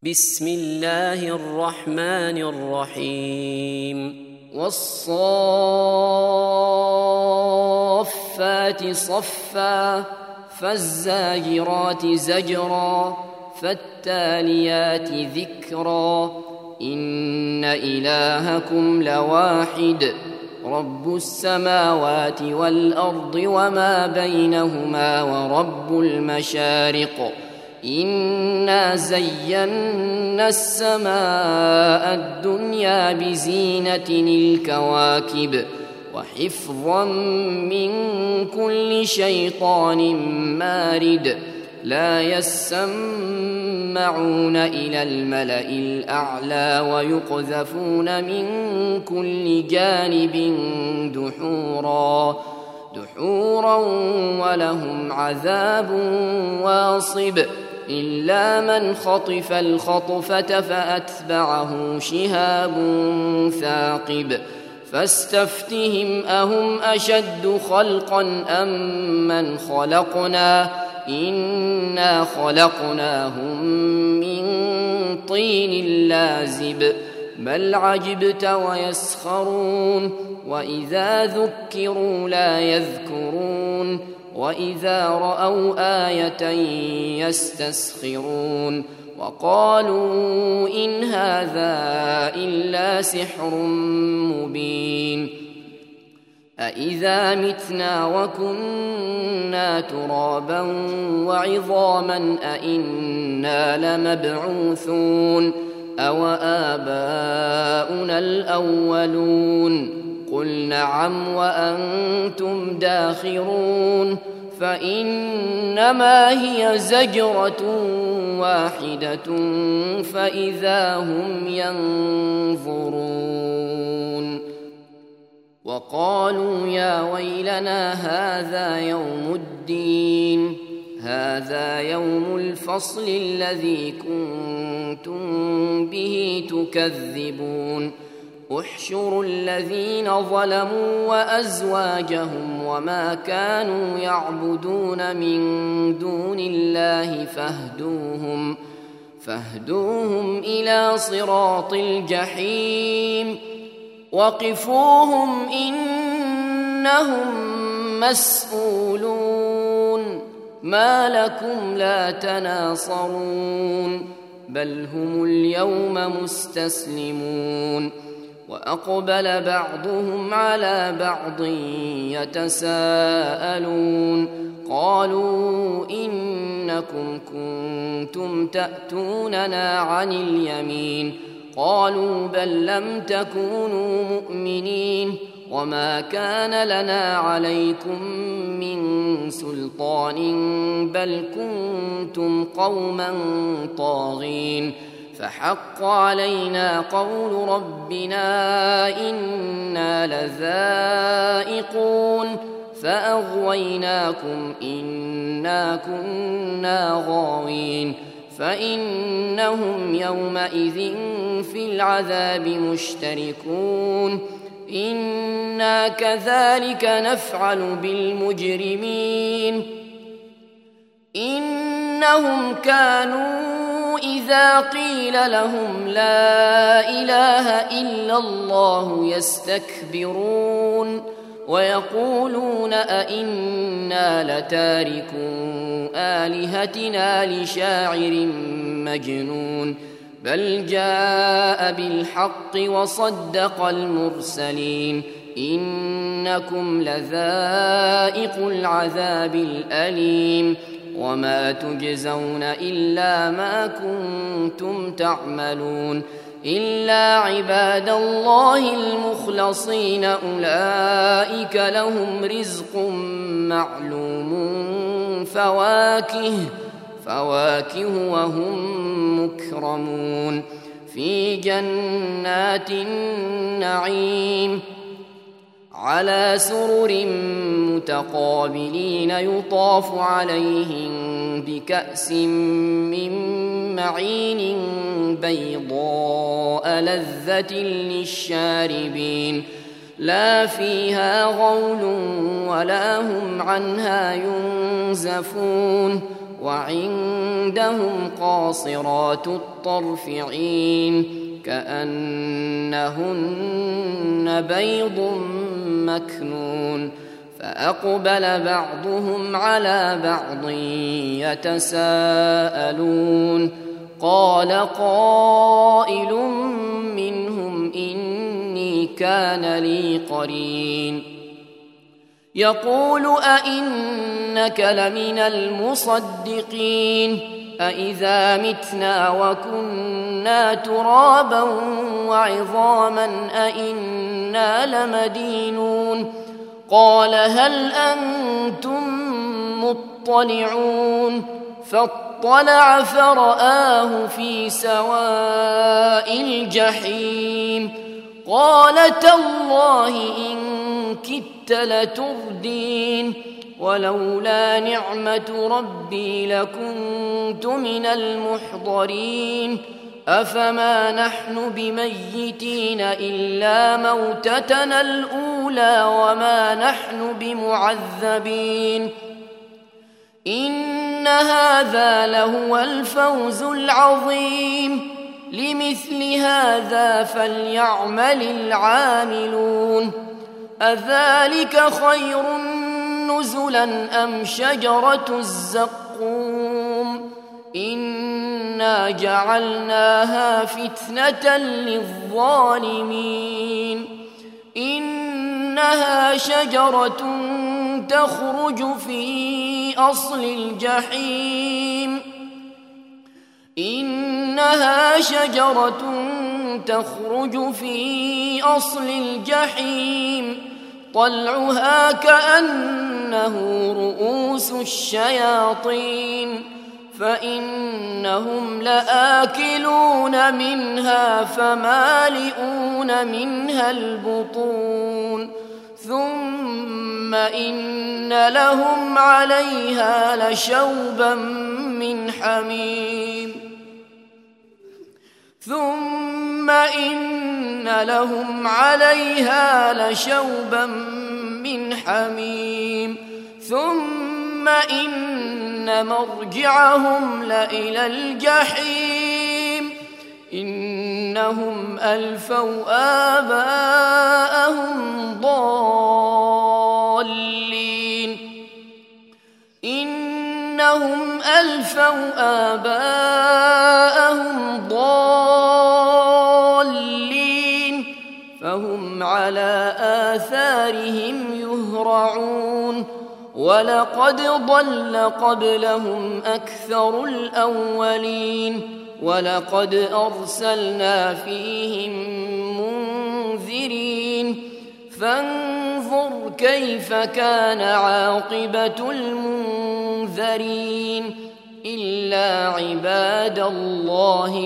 بسم الله الرحمن الرحيم والصافات صفا فالزاجرات زجرا فالتاليات ذكرا إن إلهكم لواحد رب السماوات والأرض وما بينهما ورب المشارق إنا زينا السماء الدنيا بزينة الكواكب وحفظا من كل شيطان مارد لا يسمعون إلى الملأ الأعلى ويقذفون من كل جانب دحورا ولهم عذاب واصب إلا من خطف الخطفة فأتبعه شهاب ثاقب فاستفتهم أهم أشد خلقا أم من خلقنا إنا خلقناهم من طين لازب بل عجبت ويسخرون وإذا ذكروا لا يذكرون وإذا رأوا آية يستسخرون وقالوا إن هذا إلا سحر مبين أإذا متنا وكنا ترابا وعظاما أإنا لمبعوثون أو آباؤنا الأولون قل نعم وأنتم داخرون فإنما هي زجرة واحدة فإذا هم ينظرون وقالوا يا ويلنا هذا يوم الدين هذا يوم الفصل الذي كنتم به تكذبون احشروا الذين ظلموا وأزواجهم وما كانوا يعبدون من دون الله فاهدوهم إلى صراط الجحيم وقفوهم إنهم مسؤولون ما لكم لا تناصرون بل هم اليوم مستسلمون وأقبل بعضهم على بعض يتساءلون قالوا إنكم كنتم تأتوننا عن اليمين قالوا بل لم تكونوا مؤمنين وما كان لنا عليكم من سلطان بل كنتم قوما طاغين فحق علينا قول ربنا إنا لذائقون فأغويناكم إنا كنا غاوين فإنهم يومئذ في العذاب مشتركون إنا كذلك نفعل بالمجرمين إنهم كانوا إذا قيل لهم لا إله إلا الله يستكبرون ويقولون أئنا لتاركو آلهتنا لشاعر مجنون بل جاء بالحق وصدق المرسلين إنكم لذائق العذاب الأليم وما تجزون إلا ما كنتم تعملون إلا عباد الله المخلصين أولئك لهم رزق معلوم فواكه وهم مكرمون في جنات النعيم على سرر متقابلين يطاف عليهم بكأس من معين بيضاء لذة للشاربين لا فيها غول ولا هم عنها ينزفون وعندهم قاصرات الطرف عين كأنهن بيض مكنون فأقبل بعضهم على بعض يتساءلون قال قائل منهم إني كان لي قرين يقول أئنك لمن المصدقين أإذا متنا وكنا ترابا وعظاما أئنا لمدينون قال هل أنتم مطلعون فاطلع فرآه في سواء الجحيم قال تالله إن كدت لتردين ولولا نعمة ربي لكنت من المحضرين أفما نحن بميتين إلا موتتنا الأولى وما نحن بمعذبين إن هذا لهو الفوز العظيم لمثل هذا فليعمل العاملون أذلك خير نزلا أم شجرة الزقوم إنا جعلناها فتنة للظالمين إنها شجرة تخرج في أصل الجحيم إنها شجرة تخرج في أصل الجحيم طلعها كأنه رؤوس الشياطين فإنهم لآكلون منها فمالئون منها البطون ثم إن لهم عليها لشوبا من حميم ثم إن لهم عليها لشوبا من حميم ثم إن مرجعهم لإلى الجحيم إنهم ألفوا آباءهم ضالين إنهم ألفوا آباءهم ضالين فهم على آثارهم يهرعون ولقد ضل قبلهم أكثر الأولين ولقد أرسلنا فيهم منذرين فانظر كيف كان عاقبة المنذرين إلا عباد الله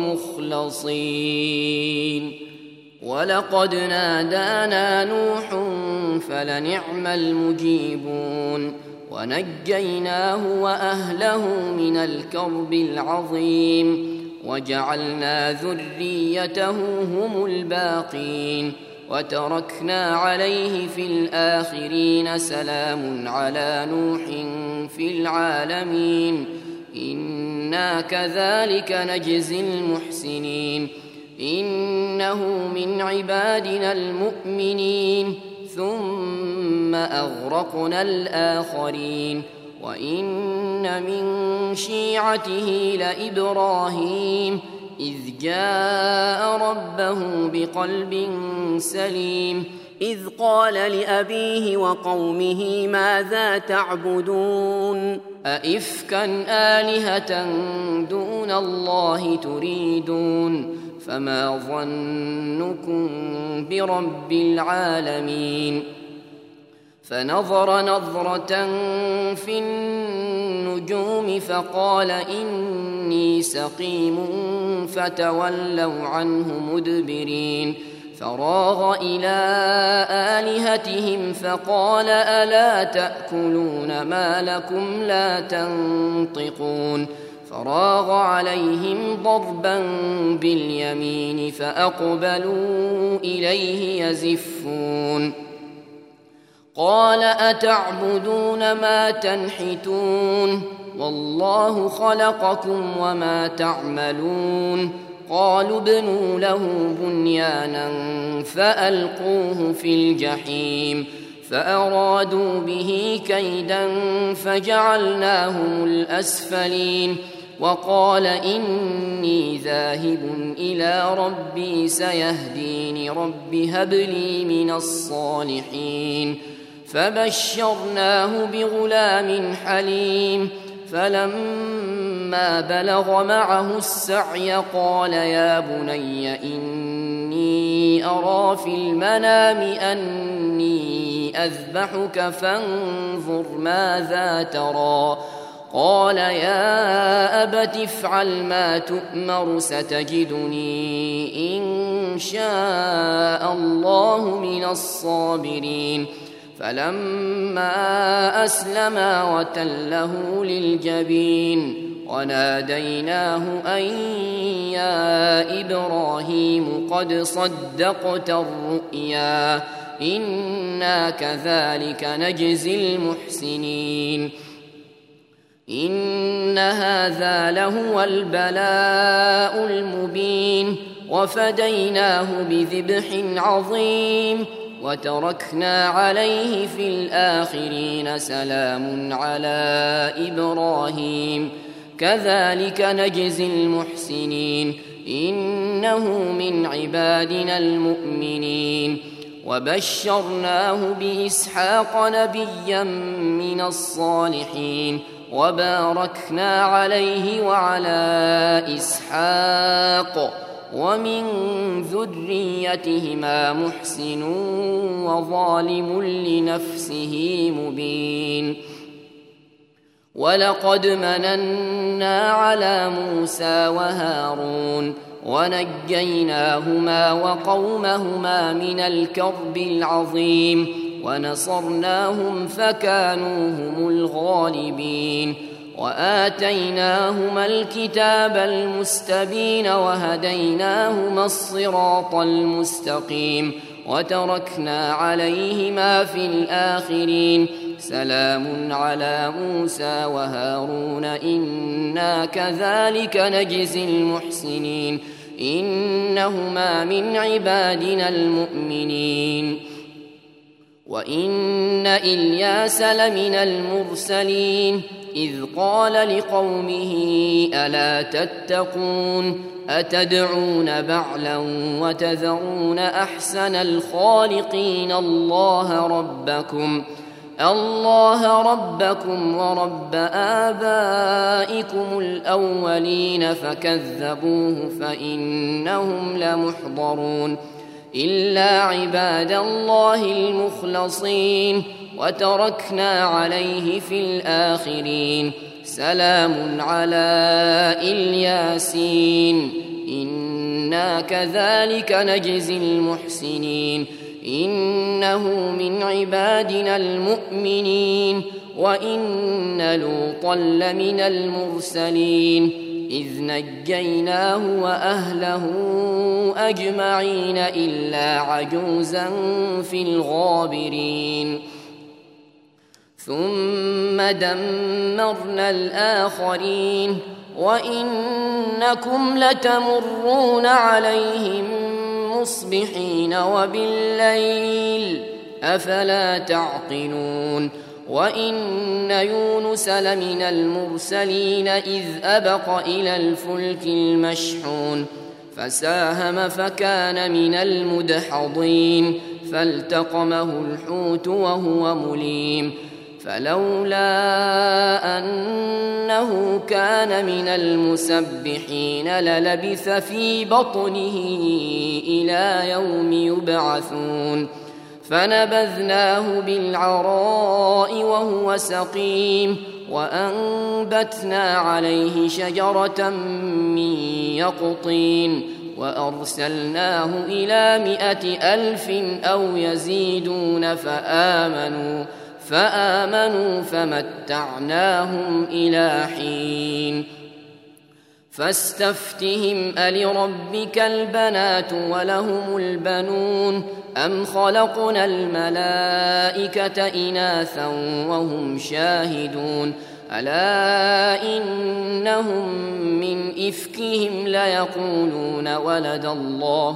المخلصين ولقد نادانا نوح فلنعم المجيبون ونجيناه وأهله من الكرب العظيم وجعلنا ذريته هم الباقين وتركنا عليه في الآخرين سلام على نوح في العالمين إنا كذلك نجزي المحسنين إنه من عبادنا المؤمنين ثم أغرقنا الآخرين وإن من شيعته لإبراهيم إذ جاء ربه بقلب سليم إذ قال لأبيه وقومه ماذا تعبدون أئفكا آلهة دون الله تريدون فما ظنكم برب العالمين فنظر نظرة في النجوم فقال إني سقيم فتولوا عنه مدبرين فراغ إلى آلهتهم فقال ألا تأكلون ما لكم لا تنطقون فراغ عليهم ضربا باليمين فأقبلوا إليه يزفون قال أتعبدون ما تنحتون والله خلقكم وما تعملون قالوا ابنوا له بنيانا فألقوه في الجحيم فأرادوا به كيدا فجعلناهم الأسفلين وقال إني ذاهب إلى ربي سيهدين رب هب لي من الصالحين فبشرناه بغلام حليم فلما بلغ معه السعي قال يا بني إني أرى في المنام أني أذبحك فانظر ماذا ترى قال يا أبت افعل ما تؤمر ستجدني إن شاء الله من الصابرين فلما أسلما وتله للجبين وناديناه أن يا إبراهيم قد صدقت الرؤيا إنا كذلك نجزي المحسنين إن هذا لهو البلاء المبين وفديناه بذبح عظيم وتركنا عليه في الآخرين سلام على إبراهيم كذلك نجزي المحسنين إنه من عبادنا المؤمنين وبشرناه بإسحاق نبيا من الصالحين وباركنا عليه وعلى إسحاق ومن ذريتهما محسن وظالم لنفسه مبين ولقد مننا على موسى وهارون ونجيناهما وقومهما من الكرب العظيم ونصرناهم فكانوا هم الغالبين وآتيناهما الكتاب المستبين وهديناهما الصراط المستقيم وتركنا عليهما في الآخرين سلام على موسى وهارون إنا كذلك نجزي المحسنين إنهما من عبادنا المؤمنين وإن إلياس لمن المرسلين إذ قال لقومه ألا تتقون أتدعون بعلا وتذرون أحسن الخالقين الله ربكم ورب آبائكم الأولين فكذبوه فإنهم لمحضرون إلا عباد الله المخلصين وتركنا عليه في الآخرين سلام على الياسين إنا كذلك نجزي المحسنين إنه من عبادنا المؤمنين وإن لوطا لمن المرسلين إذ نجيناه وأهله أجمعين إلا عجوزا في الغابرين ثم دمرنا الآخرين وإنكم لتمرون عليهم مصبحين وبالليل أفلا تعقلون وإن يونس لمن المرسلين إذ أبق إلى الفلك المشحون فساهم فكان من المدحضين فالتقمه الحوت وهو مليم فلولا أنه كان من المسبحين للبث في بطنه إلى يوم يبعثون فنبذناه بالعراء وهو سقيم وأنبتنا عليه شجرة من يقطين وأرسلناه إلى 100,000 أو يزيدون فآمنوا فمتعناهم إلى حين فاستفتهم ألربك البنات ولهم البنون أم خلقنا الملائكة إناثا وهم شاهدون ألا إنهم من إفكهم ليقولون ولد الله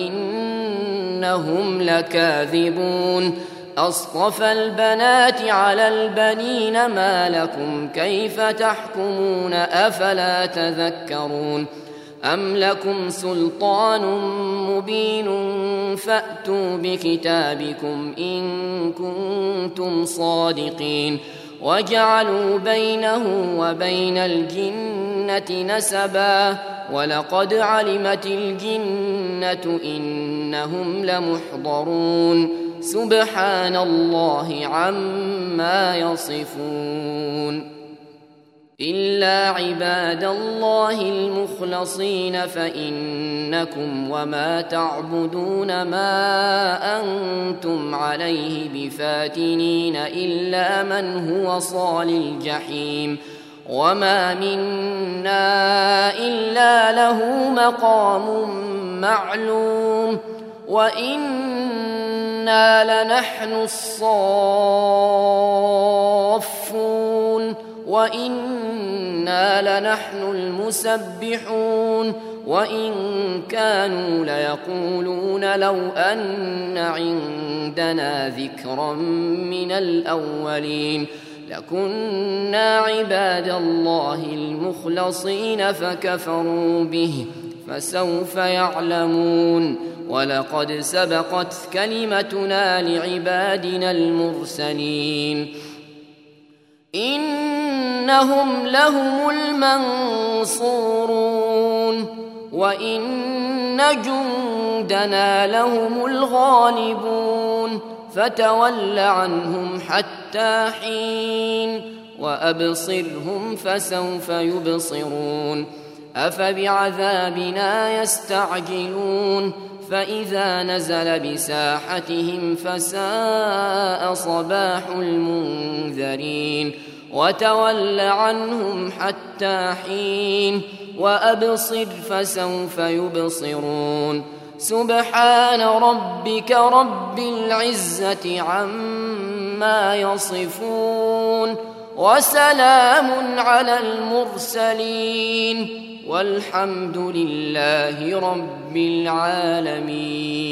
وإنهم لكاذبون أصطفى البنات على البنين ما لكم كيف تحكمون أفلا تذكرون أم لكم سلطان مبين فأتوا بكتابكم إن كنتم صادقين وجعلوا بينه وبين الجنة نسبا ولقد علمت الجنة إنهم لمحضرون سبحان الله عما يصفون إلا عباد الله المخلصين فإنكم وما تعبدون ما أنتم عليه بفاتنين إلا من هو صال الجحيم وما منا إلا له مقام معلوم وإنا لنحن الصافون وإنا لنحن المسبحون وإن كانوا ليقولون لو أن عندنا ذكرا من الأولين لكنا عباد الله المخلصين فكفروا به فسوف يعلمون ولقد سبقت كلمتنا لعبادنا المرسلين إنهم لهم المنصورون وإن جندنا لهم الغالبون فتول عنهم حتى حين وأبصرهم فسوف يبصرون أفبعذابنا يستعجلون فإذا نزل بساحتهم فساء صباح المنذرين وتول عنهم حتى حين وأبصر فسوف يبصرون سبحان ربك رب العزة عما يصفون وسلام على المرسلين والحمد لله رب العالمين.